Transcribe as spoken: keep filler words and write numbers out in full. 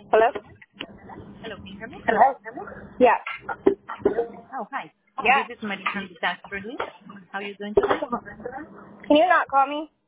Hello? Hello, can you hear me? Hello? Yeah. Oh, hi. Yeah. This is Marie from Disaster Relief. How are you doing today? Can you not call me?